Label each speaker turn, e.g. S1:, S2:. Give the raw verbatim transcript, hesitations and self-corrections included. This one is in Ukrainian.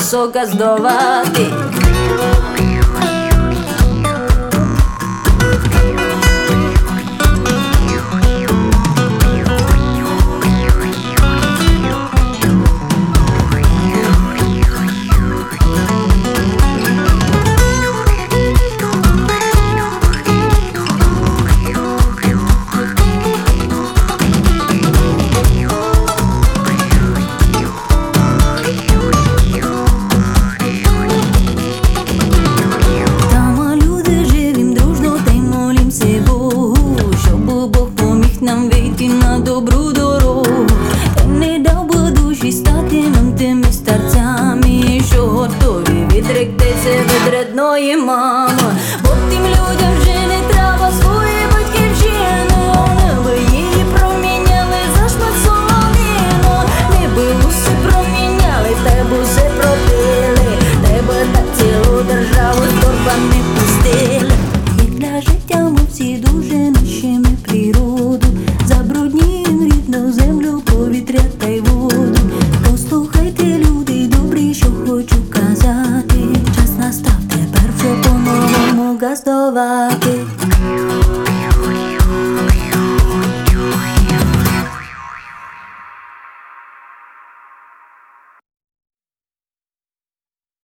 S1: часу газдувати.
S2: Нам вийти на добру дорогу, та не дав би душі стати нам тими старцями, що готові відректися від рідної мами. Бо тим людям вже не треба свої батьківщини, вони би її проміняли за шмат соломіну. Ми би усе проміняли, та б усе пропили, та б так цілу державу з торбами пустили. І для життя ми всі дуже нищимо природу, забруднюємо рідну землю, повітря та й воду. Послухайте, люди добрі, що хочу казати, час настав тепер вже по-новому газдувати.